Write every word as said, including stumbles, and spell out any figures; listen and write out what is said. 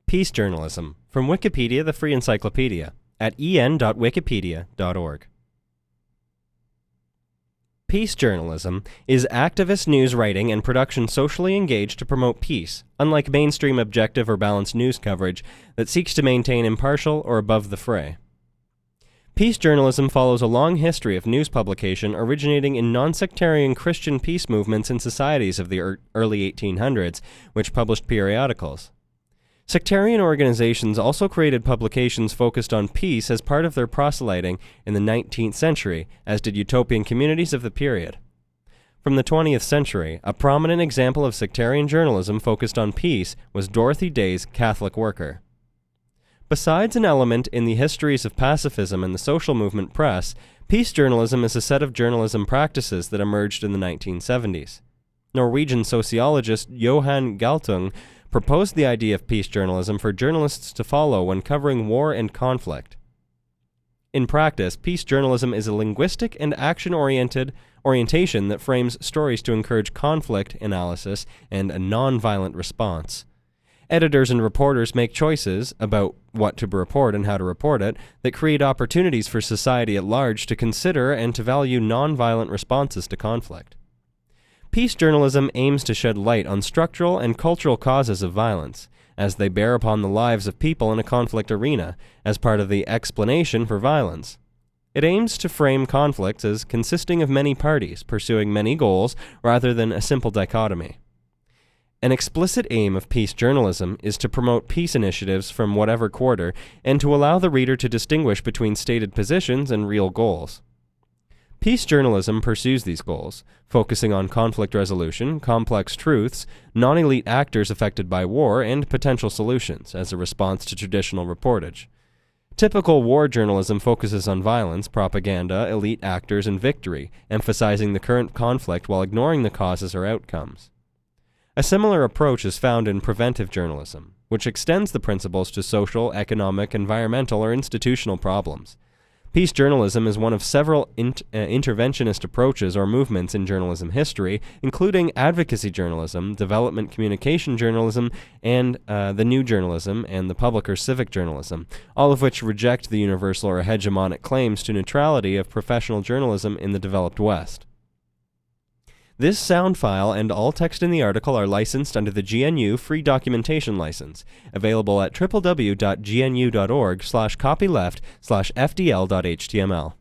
Peace Journalism, from Wikipedia, the free encyclopedia, at e n dot wikipedia dot org. Peace journalism is activist news writing and production socially engaged to promote peace, unlike mainstream objective or balanced news coverage that seeks to maintain impartial or above the fray. Peace journalism follows a long history of news publication originating in non-sectarian Christian peace movements in societies of the er- early eighteen hundreds, which published periodicals. Sectarian organizations also created publications focused on peace as part of their proselyting in the nineteenth century, as did utopian communities of the period. From the twentieth century, a prominent example of sectarian journalism focused on peace was Dorothy Day's Catholic Worker. Besides an element in the histories of pacifism and the social movement press, peace journalism is a set of journalism practices that emerged in the nineteen seventies. Norwegian sociologist Johan Galtung proposed the idea of peace journalism for journalists to follow when covering war and conflict. In practice, peace journalism is a linguistic and action-oriented orientation that frames stories to encourage conflict analysis and a non-violent response. Editors and reporters make choices about what to report and how to report it that create opportunities for society at large to consider and to value non-violent responses to conflict. Peace journalism aims to shed light on structural and cultural causes of violence, as they bear upon the lives of people in a conflict arena, as part of the explanation for violence. It aims to frame conflicts as consisting of many parties pursuing many goals rather than a simple dichotomy. An explicit aim of peace journalism is to promote peace initiatives from whatever quarter and to allow the reader to distinguish between stated positions and real goals. Peace journalism pursues these goals, focusing on conflict resolution, complex truths, non-elite actors affected by war, and potential solutions as a response to traditional reportage. Typical war journalism focuses on violence, propaganda, elite actors, and victory, emphasizing the current conflict while ignoring the causes or outcomes. A similar approach is found in preventive journalism, which extends the principles to social, economic, environmental, or institutional problems. Peace journalism is one of several int- uh, interventionist approaches or movements in journalism history, including advocacy journalism, development communication journalism, and uh, the new journalism and the public or civic journalism, all of which reject the universal or hegemonic claims to neutrality of professional journalism in the developed West. This sound file and all text in the article are licensed under the G N U Free Documentation License, available at w w w dot g n u dot org slash copyleft slash f d l dot h t m l.